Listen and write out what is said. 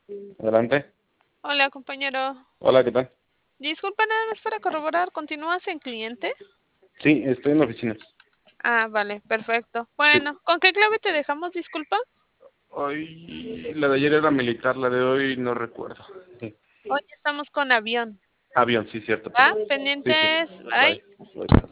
Adelante. Hola, compañero. Hola, ¿qué tal? Disculpa, nada más para corroborar, ¿continúas en cliente? Sí, estoy en la oficina. Ah, vale, perfecto. Sí. Bueno, ¿con qué clave te dejamos, disculpa? Hoy, la de ayer era militar, la de hoy no recuerdo. Sí. Hoy estamos con avión. Avión, sí, cierto, ¿Va? perdón. Sí, sí. Pendientes, bye. Bye. Bye.